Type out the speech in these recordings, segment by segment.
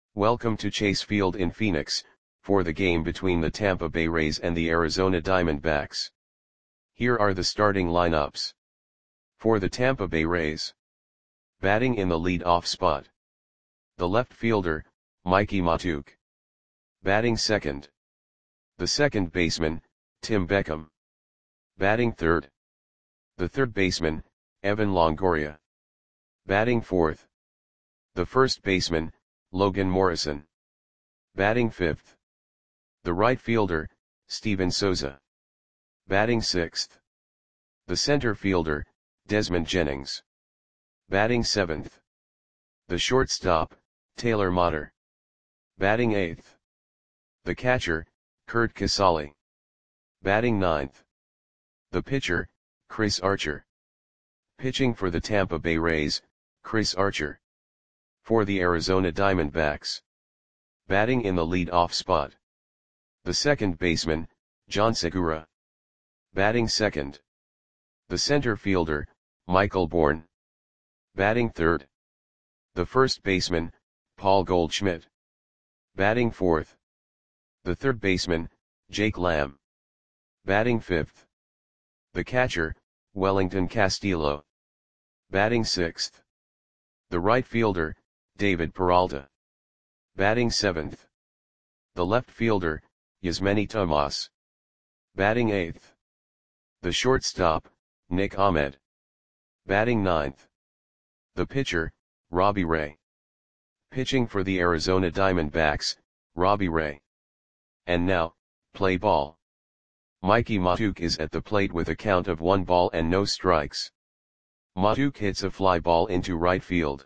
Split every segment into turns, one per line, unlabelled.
Welcome to Chase Field in Phoenix, for the game between the Tampa Bay Rays and the Arizona Diamondbacks. Here are the starting lineups. For the Tampa Bay Rays. Batting in the lead-off spot. The left fielder, Mickey Mahtook. Batting second. The second baseman, Tim Beckham. Batting third. The third baseman, Evan Longoria. Batting fourth. The first baseman, Logan Morrison. Batting fifth. The right fielder, Steven Souza. Batting sixth. The center fielder, Desmond Jennings. Batting seventh. The shortstop, Taylor Motter. Batting eighth. The catcher, Curt Casali. Batting ninth. The pitcher, Chris Archer. Pitching for the Tampa Bay Rays, Chris Archer. For the Arizona Diamondbacks. Batting in the lead-off spot. The second baseman, John Segura. Batting second. The center fielder, Michael Bourn. Batting third. The first baseman, Paul Goldschmidt. Batting fourth. The third baseman, Jake Lamb. Batting fifth. The catcher, Wellington Castillo. Batting sixth. The right fielder, David Peralta. Batting seventh. The left fielder, Yasmany Tomas. Batting eighth. The shortstop, Nick Ahmed. Batting ninth. The pitcher, Robbie Ray. Pitching for the Arizona Diamondbacks, Robbie Ray. And now, play ball. Mickey Mahtook is at the plate with a count of 1 ball and no strikes. Mahtook hits a fly ball into right field.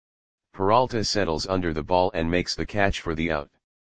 Peralta settles under the ball and makes the catch for the out.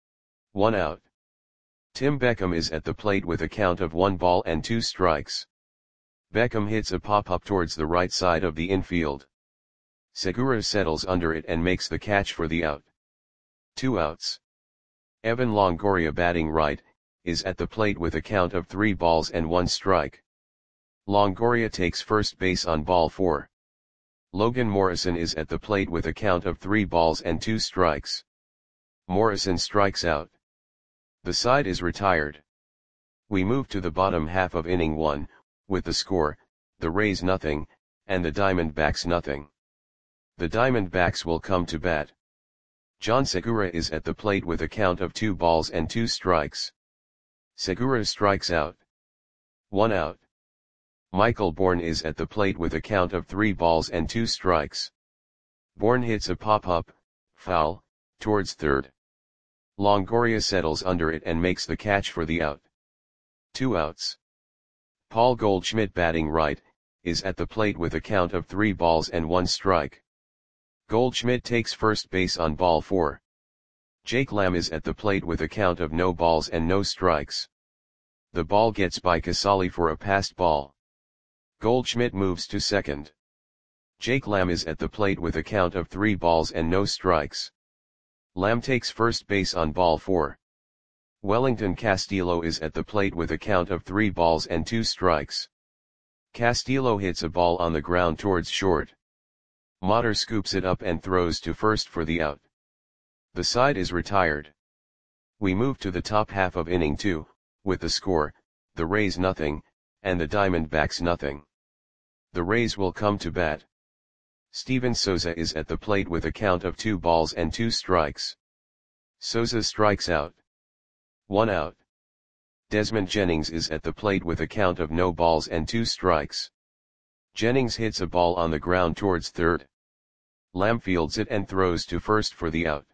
1 out. Tim Beckham is at the plate with a count of 1 ball and 2 strikes. Beckham hits a pop-up towards the right side of the infield. Segura settles under it and makes the catch for the out. 2 outs. Evan Longoria, batting right, is at the plate with a count of 3 balls and 1 strike. Longoria takes first base on ball 4. Logan Morrison is at the plate with a count of 3 balls and 2 strikes. Morrison strikes out. The side is retired. We move to the bottom half of inning 1, with the score, the Rays nothing, and the Diamondbacks nothing. The Diamondbacks will come to bat. John Segura is at the plate with a count of 2 balls and 2 strikes. Segura strikes out. 1 out. Michael Bourn is at the plate with a count of 3 balls and 2 strikes. Bourn hits a pop-up, foul, towards third. Longoria settles under it and makes the catch for the out. 2 outs. Paul Goldschmidt, batting right, is at the plate with a count of 3 balls and 1 strike. Goldschmidt takes first base on ball 4. Jake Lamb is at the plate with a count of no balls and no strikes. The ball gets by Casali for a passed ball. Goldschmidt moves to second. Jake Lamb is at the plate with a count of 3 balls and no strikes. Lamb takes first base on ball 4. Wellington Castillo is at the plate with a count of 3 balls and 2 strikes. Castillo hits a ball on the ground towards short. Motter scoops it up and throws to first for the out. The side is retired. We move to the top half of inning 2, with the score, the Rays nothing, and the Diamondbacks nothing. The Rays will come to bat. Steven Souza is at the plate with a count of 2 balls and 2 strikes. Souza strikes out. 1 out. Desmond Jennings is at the plate with a count of no balls and 2 strikes. Jennings hits a ball on the ground towards third. Lamb fields it and throws to first for the out.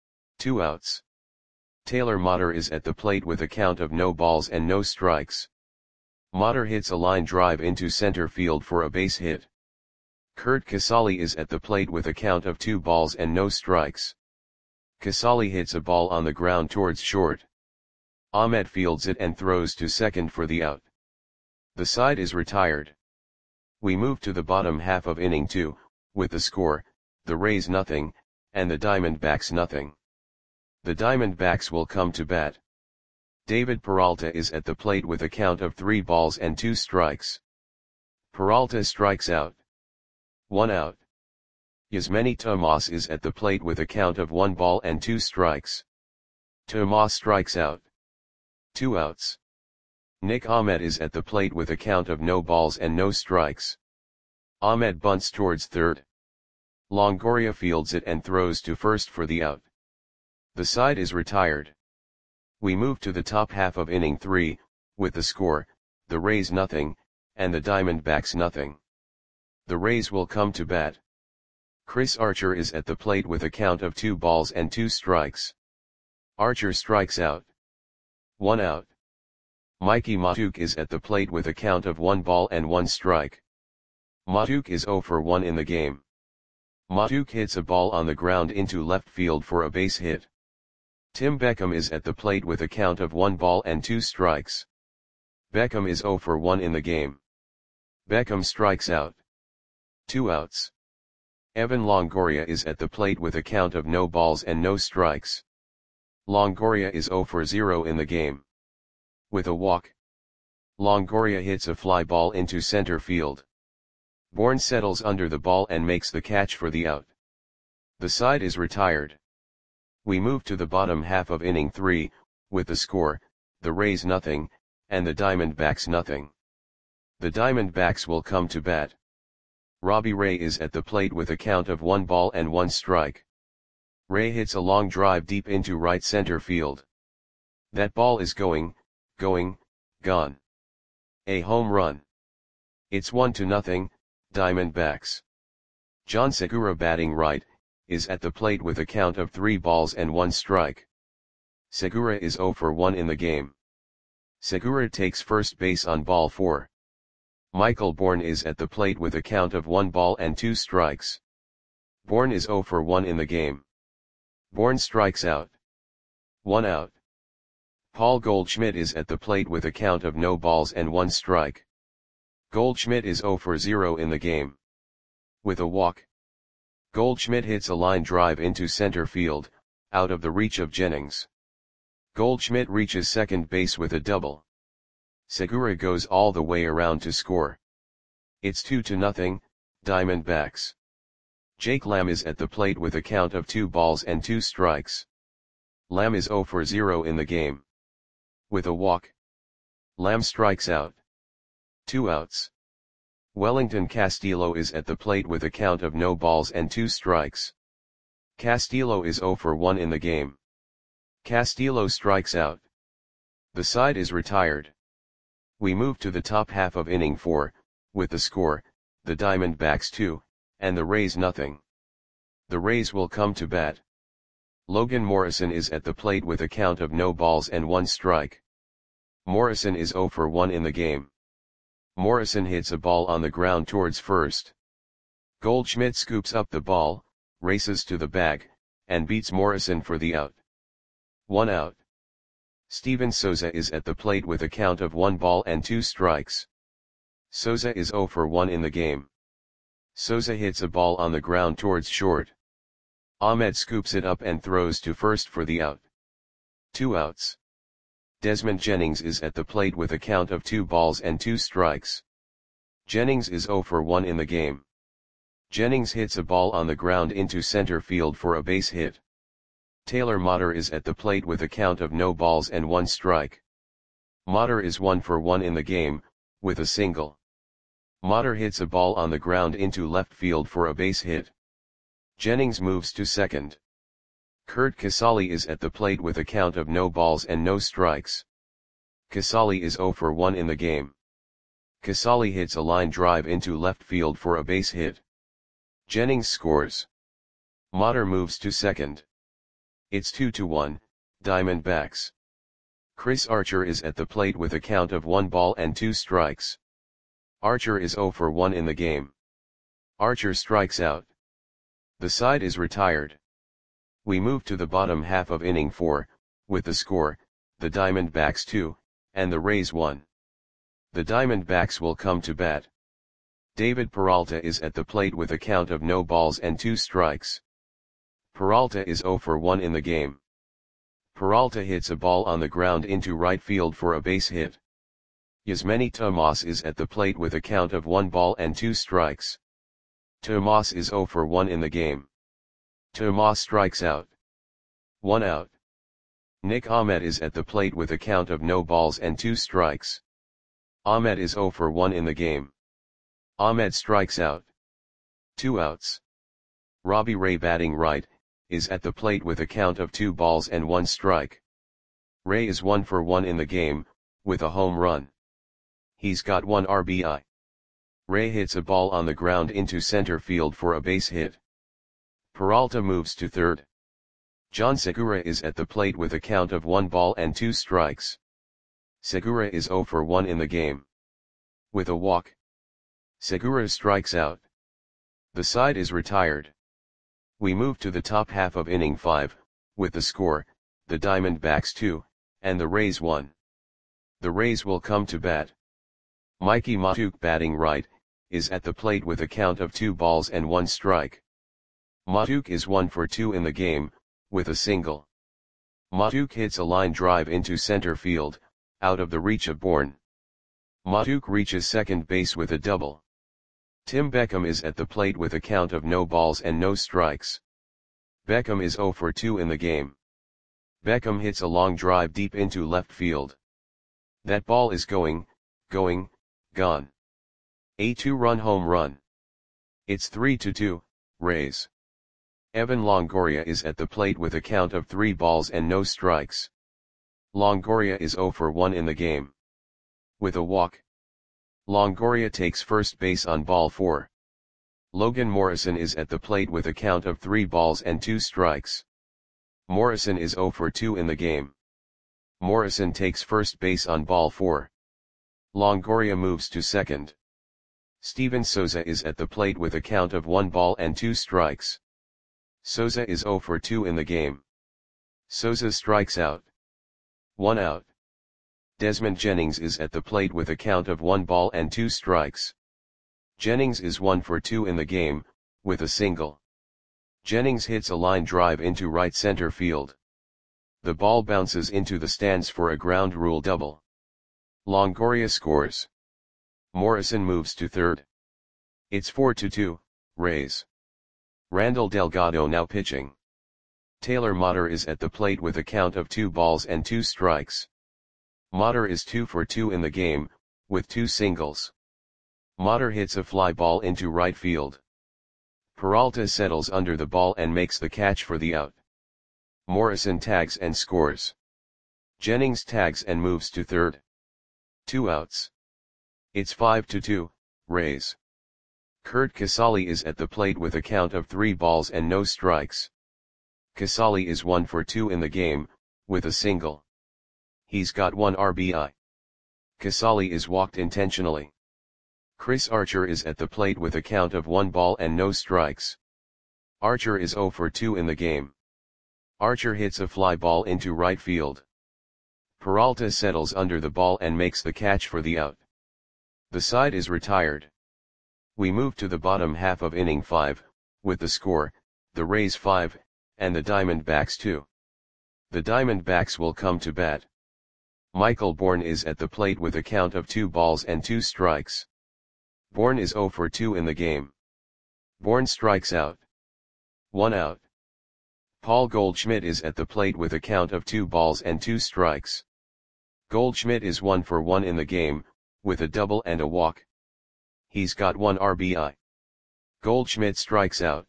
2 outs. Taylor Motter is at the plate with a count of no balls and no strikes. Motter hits a line drive into center field for a base hit. Curt Casali is at the plate with a count of 2 balls and no strikes. Casali hits a ball on the ground towards short. Ahmed fields it and throws to second for the out. The side is retired. We move to the bottom half of inning 2, with the score, the Rays nothing, and the Diamondbacks nothing. The Diamondbacks will come to bat. David Peralta is at the plate with a count of 3 balls and 2 strikes. Peralta strikes out. 1 out. Yasmani Tomas is at the plate with a count of 1 ball and 2 strikes. Tomas strikes out. 2 outs. Nick Ahmed is at the plate with a count of no balls and no strikes. Ahmed bunts towards third. Longoria fields it and throws to first for the out. The side is retired. We move to the top half of inning 3, with the score, the Rays nothing, and the Diamondbacks nothing. The Rays will come to bat. Chris Archer is at the plate with a count of 2 balls and 2 strikes. Archer strikes out. 1 out. Mikey Mahtook is at the plate with a count of 1 ball and 1 strike. Mahtook is 0 for 1 in the game. Mahtook hits a ball on the ground into left field for a base hit. Tim Beckham is at the plate with a count of 1 ball and 2 strikes. Beckham is 0 for 1 in the game. Beckham strikes out. 2 outs. Evan Longoria is at the plate with a count of no balls and no strikes. Longoria is 0 for 0 in the game. With a walk, Longoria hits a fly ball into center field. Bourne settles under the ball and makes the catch for the out. The side is retired. We move to the bottom half of inning 3, with the score, the Rays nothing, and the Diamondbacks nothing. The Diamondbacks will come to bat. Robbie Ray is at the plate with a count of 1 ball and 1 strike. Ray hits a long drive deep into right center field. That ball is going, gone. A home run. It's 1-0, Diamondbacks. John Segura, batting right, is at the plate with a count of 3 balls and 1 strike. Segura is 0 for 1 in the game. Segura takes first base on ball 4. Michael Bourne is at the plate with a count of 1 ball and 2 strikes. Bourne is 0 for 1 in the game. Bourne strikes out. 1 out. Paul Goldschmidt is at the plate with a count of no balls and 1 strike. Goldschmidt is 0 for 0 in the game. With a walk, Goldschmidt hits a line drive into center field, out of the reach of Jennings. Goldschmidt reaches second base with a double. Segura goes all the way around to score. It's 2-0, Diamondbacks. Jake Lamb is at the plate with a count of 2 balls and 2 strikes. Lamb is 0 for 0 in the game. With a walk, Lamb strikes out. 2 outs. Wellington Castillo is at the plate with a count of no balls and 2 strikes. Castillo is 0 for 1 in the game. Castillo strikes out. The side is retired. We move to the top half of inning 4, with the score, the Diamondbacks 2, and the Rays nothing. The Rays will come to bat. Logan Morrison is at the plate with a count of no balls and 1 strike. Morrison is 0 for 1 in the game. Morrison hits a ball on the ground towards first. Goldschmidt scoops up the ball, races to the bag, and beats Morrison for the out. 1 out. Steven Souza is at the plate with a count of 1 ball and 2 strikes. Souza is 0 for 1 in the game. Souza hits a ball on the ground towards short. Ahmed scoops it up and throws to first for the out. 2 outs. Desmond Jennings is at the plate with a count of 2 balls and 2 strikes. Jennings is 0 for 1 in the game. Jennings hits a ball on the ground into center field for a base hit. Taylor Motter is at the plate with a count of no balls and 1 strike. Motter is 1 for 1 in the game, with a single. Motter hits a ball on the ground into left field for a base hit. Jennings moves to second. Kurt Casali is at the plate with a count of no balls and no strikes. Casali is 0 for 1 in the game. Casali hits a line drive into left field for a base hit. Jennings scores. Motter moves to second. It's 2-1, Diamondbacks. Chris Archer is at the plate with a count of 1 ball and 2 strikes. Archer is 0 for 1 in the game. Archer strikes out. The side is retired. We move to the bottom half of inning 4, with the score, the Diamondbacks 2, and the Rays 1. The Diamondbacks will come to bat. David Peralta is at the plate with a count of no balls and 2 strikes. Peralta is 0 for 1 in the game. Peralta hits a ball on the ground into right field for a base hit. Yasmani Tomas is at the plate with a count of 1 ball and 2 strikes. Tomas is 0 for 1 in the game. Tomas strikes out. 1 out. Nick Ahmed is at the plate with a count of no balls and 2 strikes. Ahmed is 0 for 1 in the game. Ahmed strikes out. 2 outs. Robbie Ray batting right, is at the plate with a count of 2 balls and 1 strike. Ray is 1 for 1 in the game, with a home run. He's got 1 RBI. Ray hits a ball on the ground into center field for a base hit. Peralta moves to third. John Segura is at the plate with a count of 1 ball and 2 strikes. Segura is 0 for 1 in the game. With a walk, Segura strikes out. The side is retired. We move to the top half of inning 5, with the score, the Diamondbacks 2, and the Rays 1. The Rays will come to bat. Mikey Mahtook batting right, is at the plate with a count of 2 balls and 1 strike. Mahtook is 1 for 2 in the game, with a single. Mahtook hits a line drive into center field, out of the reach of Bourne. Mahtook reaches second base with a double. Tim Beckham is at the plate with a count of no balls and no strikes. Beckham is 0 for 2 in the game. Beckham hits a long drive deep into left field. That ball is gone. A 2-run home run. It's 3-2, Rays. Evan Longoria is at the plate with a count of 3 balls and no strikes. Longoria is 0 for 1 in the game. With a walk, Longoria takes first base on ball 4. Logan Morrison is at the plate with a count of 3 balls and 2 strikes. Morrison is 0 for 2 in the game. Morrison takes first base on ball 4. Longoria moves to second. Steven Souza is at the plate with a count of 1 ball and 2 strikes. Souza is 0 for 2 in the game. Souza strikes out. 1 out. Desmond Jennings is at the plate with a count of 1 ball and 2 strikes. Jennings is 1 for 2 in the game, with a single. Jennings hits a line drive into right center field. The ball bounces into the stands for a ground rule double. Longoria scores. Morrison moves to third. It's 4-2, Rays. Randall Delgado now pitching. Taylor Motter is at the plate with a count of 2 balls and 2 strikes. Motter is 2 for 2 in the game, with 2 singles. Motter hits a fly ball into right field. Peralta settles under the ball and makes the catch for the out. Morrison tags and scores. Jennings tags and moves to third. 2 outs. It's 5-2, Rays. Curt Casali is at the plate with a count of 3 balls and no strikes. Casali is 1 for 2 in the game, with a single. He's got 1 RBI. Casali is walked intentionally. Chris Archer is at the plate with a count of 1 ball and no strikes. Archer is 0 for 2 in the game. Archer hits a fly ball into right field. Peralta settles under the ball and makes the catch for the out. The side is retired. We move to the bottom half of inning 5, with the score, the Rays 5, and the Diamondbacks 2. The Diamondbacks will come to bat. Michael Bourne is at the plate with a count of 2 balls and 2 strikes. Bourne is 0 for 2 in the game. Bourne strikes out. 1 out. Paul Goldschmidt is at the plate with a count of 2 balls and 2 strikes. Goldschmidt is 1 for 1 in the game, with a double and a walk. He's got 1 RBI. Goldschmidt strikes out.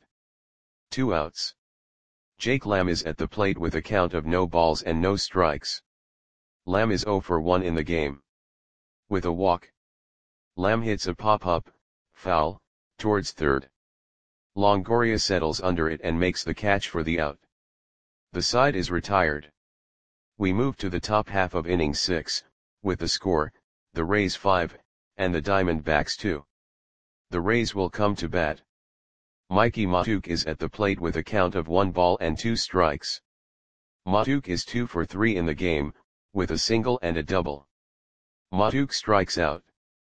2 outs. Jake Lamb is at the plate with a count of no balls and no strikes. Lamb is 0 for 1 in the game. With a walk, Lamb hits a pop-up, foul, towards third. Longoria settles under it and makes the catch for the out. The side is retired. We move to the top half of inning 6, with the score, the Rays 5, and the Diamondbacks 2. The Rays will come to bat. Mikey Mahtook is at the plate with a count of 1 ball and 2 strikes. Mahtook is 2 for 3 in the game, with a single and a double. Mahtook strikes out.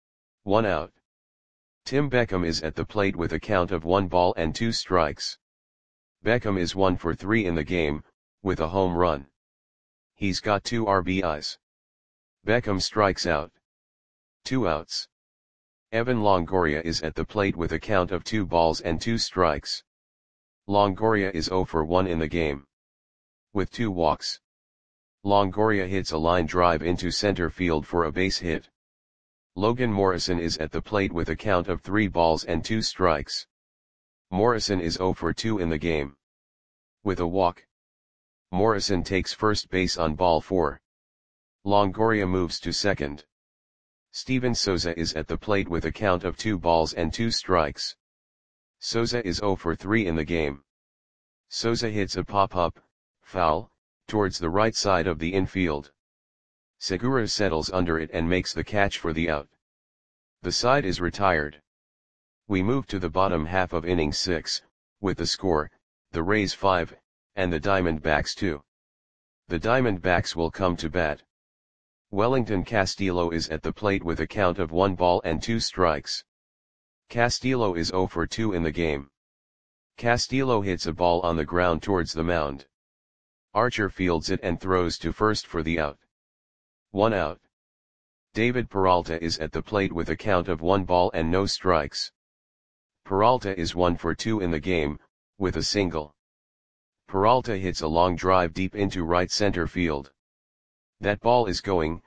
1 out. Tim Beckham is at the plate with a count of 1 ball and 2 strikes. Beckham is 1 for 3 in the game, with a home run. He's got 2 RBIs. Beckham strikes out. 2 outs. Evan Longoria is at the plate with a count of 2 balls and 2 strikes. Longoria is 0 for 1 in the game. With 2 walks. Longoria hits a line drive into center field for a base hit. Logan Morrison is at the plate with a count of 3 balls and 2 strikes. Morrison is 0 for 2 in the game. With a walk. Morrison takes first base on ball 4. Longoria moves to second. Steven Souza is at the plate with a count of 2 balls and 2 strikes. Souza is 0 for 3 in the game. Souza hits a pop-up, foul, towards the right side of the infield. Segura settles under it and makes the catch for the out. The side is retired. We move to the bottom half of inning 6, with the score, the Rays 5, and the Diamondbacks 2. The Diamondbacks will come to bat. Wellington Castillo is at the plate with a count of 1 ball and 2 strikes. Castillo is 0 for 2 in the game. Castillo hits a ball on the ground towards the mound. Archer fields it and throws to first for the out. 1 out. David Peralta is at the plate with a count of 1 ball and no strikes. Peralta is 1 for 2 in the game, with a single. Peralta hits a long drive deep into right center field. That ball is going,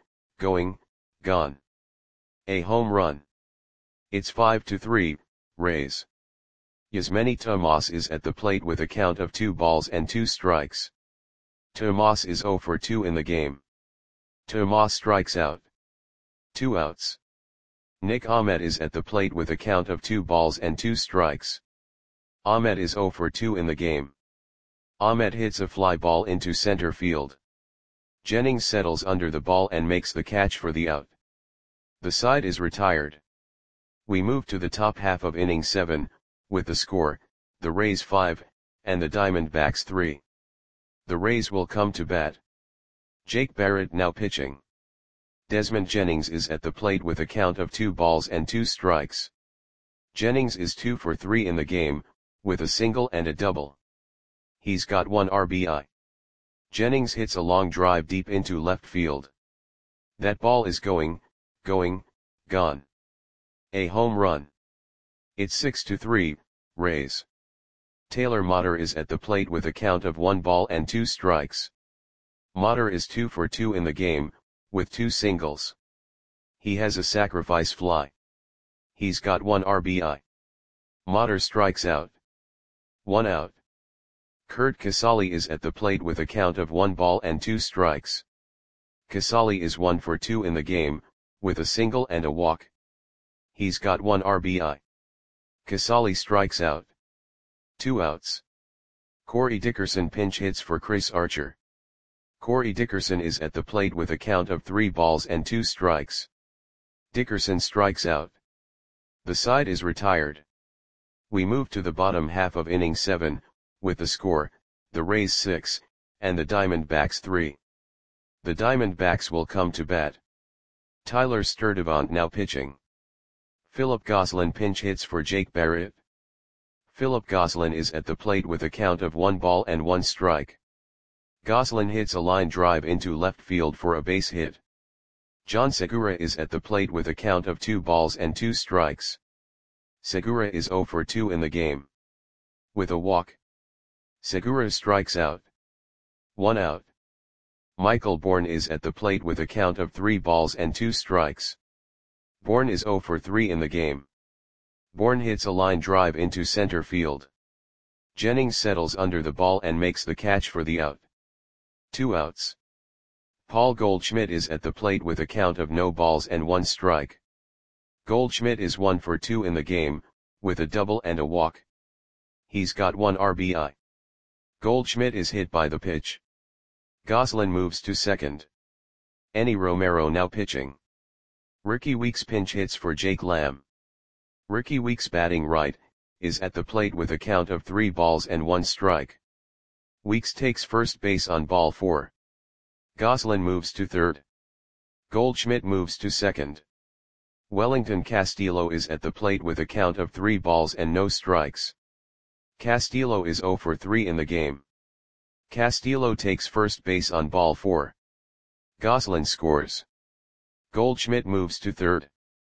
gone. A home run. It's 5-3, Rays. Yasmany Tomas is at the plate with a count of 2 balls and 2 strikes. Tomas is 0 for 2 in the game. Tomas strikes out. 2 outs. Nick Ahmed is at the plate with a count of 2 balls and 2 strikes. Ahmed is 0 for 2 in the game. Ahmed hits a fly ball into center field. Jennings settles under the ball and makes the catch for the out. The side is retired. We move to the top half of inning 7, with the score, the Rays 5, and the Diamondbacks 3. The Rays will come to bat. Jake Barrett now pitching. Desmond Jennings is at the plate with a count of 2 balls and 2 strikes. Jennings is 2 for 3 in the game, with a single and a double. He's got 1 RBI. Jennings hits a long drive deep into left field. That ball is going, gone. A home run. It's 6-3, Rays. Taylor Motter is at the plate with a count of 1 ball and 2 strikes. Motter is 2 for 2 in the game, with 2 singles. He has a sacrifice fly. He's got 1 RBI. Motter strikes out. 1 out. Curt Casali is at the plate with a count of 1 ball and 2 strikes. Casali is 1 for 2 in the game, with a single and a walk. He's got 1 RBI. Casali strikes out. 2 outs. Corey Dickerson pinch hits for Chris Archer. Corey Dickerson is at the plate with a count of 3 balls and 2 strikes. Dickerson strikes out. The side is retired. We move to the bottom half of inning 7, with the score, the Rays 6, and the Diamondbacks 3. The Diamondbacks will come to bat. Tyler Sturdivant now pitching. Philip Gosselin pinch hits for Jake Barrett. Philip Gosselin is at the plate with a count of 1 ball and 1 strike. Gosselin hits a line drive into left field for a base hit. John Segura is at the plate with a count of 2 balls and 2 strikes. Segura is 0 for 2 in the game. With a walk. Segura strikes out. 1 out. Michael Bourne is at the plate with a count of 3 balls and 2 strikes. Bourne is 0 for 3 in the game. Bourne hits a line drive into center field. Jennings settles under the ball and makes the catch for the out. 2 outs. Paul Goldschmidt is at the plate with a count of no balls and 1 strike. Goldschmidt is 1 for 2 in the game, with a double and a walk. He's got 1 RBI. Goldschmidt is hit by the pitch. Gosselin moves to second. Enny Romero now pitching. Ricky Weeks pinch hits for Jake Lamb. Ricky Weeks batting right, is at the plate with a count of 3 balls and 1 strike. Weeks takes first base on ball 4. Gosselin moves to third. Goldschmidt moves to second. Wellington Castillo is at the plate with a count of 3 balls and no strikes. Castillo is 0 for 3 in the game. Castillo takes first base on ball 4. Gosselin scores. Goldschmidt moves to third.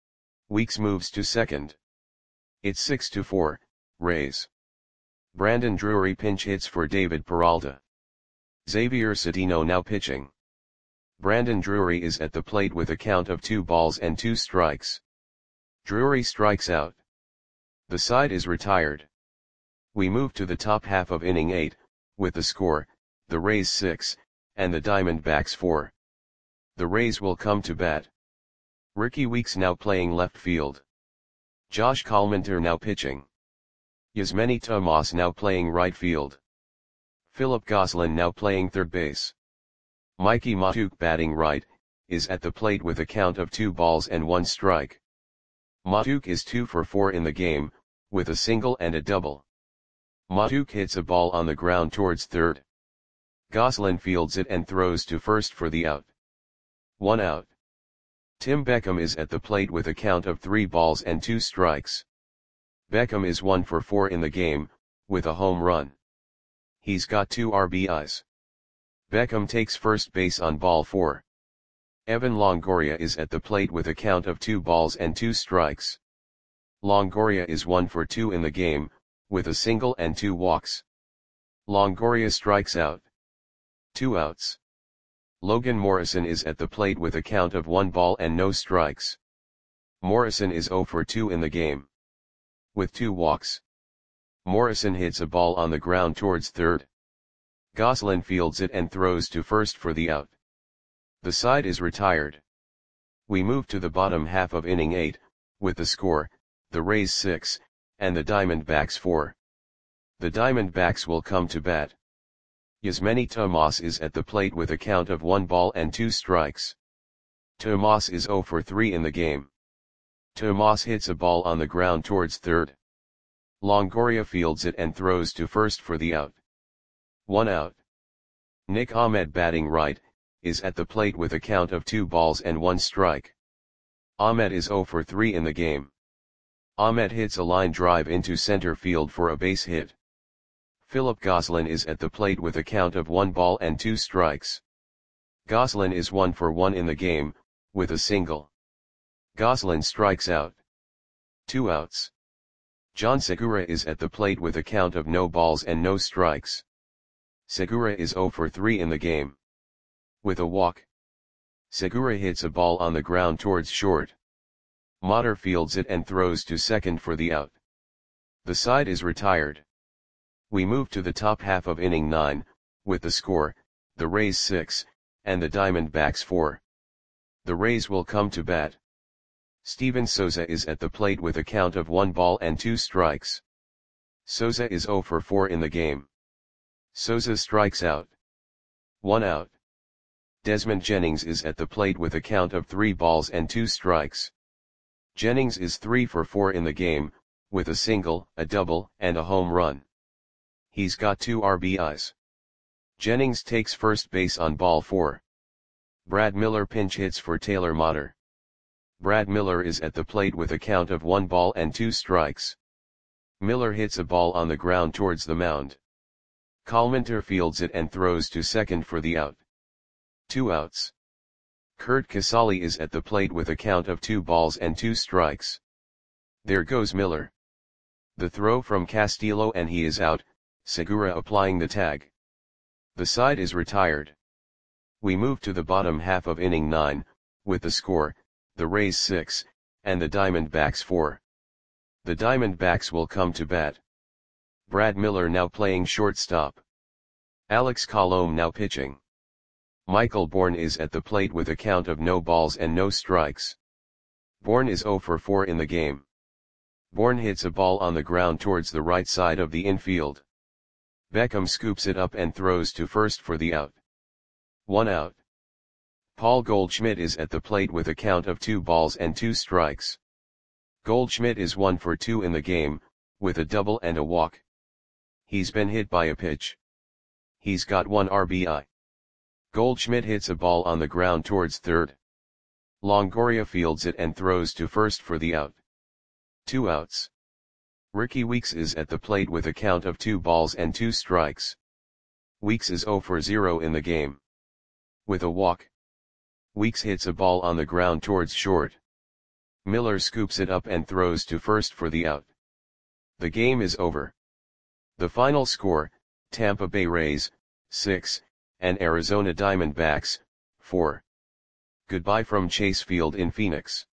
Weeks moves to second. It's 6-4, Rays. Brandon Drury pinch hits for David Peralta. Xavier Cedeno now pitching. Brandon Drury is at the plate with a count of 2 balls and 2 strikes. Drury strikes out. The side is retired. We move to the top half of inning 8, with the score, the Rays 6, and the Diamondbacks 4. The Rays will come to bat. Ricky Weeks now playing left field. Josh Collmenter now pitching. Yasmany Tomas now playing right field. Philip Gosselin now playing third base. Mikey Mahtook batting right, is at the plate with a count of 2 balls and 1 strike. Mahtook is 2 for 4 in the game, with a single and a double. Mahtook hits a ball on the ground towards third. Gosselin fields it and throws to first for the out. 1 out. Tim Beckham is at the plate with a count of 3 balls and 2 strikes. Beckham is 1 for 4 in the game, with a home run. He's got 2 RBIs. Beckham takes first base on ball 4. Evan Longoria is at the plate with a count of 2 balls and 2 strikes. Longoria is 1 for 2 in the game, with a single and 2 walks. Longoria strikes out. 2 outs. Logan Morrison is at the plate with a count of 1 ball and no strikes. Morrison is 0 for 2 in the game. With 2 walks. Morrison hits a ball on the ground towards third. Gosselin fields it and throws to first for the out. The side is retired. We move to the bottom half of inning 8, with the score, the Rays 6, and the Diamondbacks 4. The Diamondbacks will come to bat. Yasmany Tomas is at the plate with a count of 1 ball and 2 strikes. Tomas is 0 for 3 in the game. Tomas hits a ball on the ground towards third. Longoria fields it and throws to first for the out. 1 out. Nick Ahmed batting right, is at the plate with a count of 2 balls and 1 strike. Ahmed is 0 for 3 in the game. Ahmed hits a line drive into center field for a base hit. Philip Gosselin is at the plate with a count of 1 ball and 2 strikes. Gosselin is 1 for 1 in the game, with a single. Gosselin strikes out. 2 outs. John Segura is at the plate with a count of no balls and no strikes. Segura is 0 for 3 in the game. With a walk. Segura hits a ball on the ground towards short. Motter fields it and throws to second for the out. The side is retired. We move to the top half of inning 9, with the score, the Rays 6, and the Diamondbacks 4. The Rays will come to bat. Steven Souza is at the plate with a count of 1 ball and 2 strikes. Souza is 0 for 4 in the game. Souza strikes out. 1 out. Desmond Jennings is at the plate with a count of 3 balls and 2 strikes. Jennings is 3 for 4 in the game, with a single, a double, and a home run. He's got 2 RBIs. Jennings takes first base on ball 4. Brad Miller pinch hits for Taylor Motter. Brad Miller is at the plate with a count of 1 ball and 2 strikes. Miller hits a ball on the ground towards the mound. Collmenter fields it and throws to second for the out. 2 outs. Curt Casali is at the plate with a count of 2 balls and 2 strikes. There goes Miller. The throw from Castillo and he is out, Segura applying the tag. The side is retired. We move to the bottom half of inning 9, with the score, the Rays 6, and the Diamondbacks 4. The Diamondbacks will come to bat. Brad Miller now playing shortstop. Alex Colomé now pitching. Michael Bourne is at the plate with a count of no balls and no strikes. Bourne is 0 for 4 in the game. Bourne hits a ball on the ground towards the right side of the infield. Beckham scoops it up and throws to first for the out. 1 out. Paul Goldschmidt is at the plate with a count of 2 balls and 2 strikes. Goldschmidt is 1 for 2 in the game, with a double and a walk. He's been hit by a pitch. He's got 1 RBI. Goldschmidt hits a ball on the ground towards third. Longoria fields it and throws to first for the out. 2 outs. Ricky Weeks is at the plate with a count of 2 balls and 2 strikes. Weeks is 0 for 0 in the game. With a walk. Weeks hits a ball on the ground towards short. Miller scoops it up and throws to first for the out. The game is over. The final score, Tampa Bay Rays, 6, and Arizona Diamondbacks, 4. Goodbye from Chase Field in Phoenix.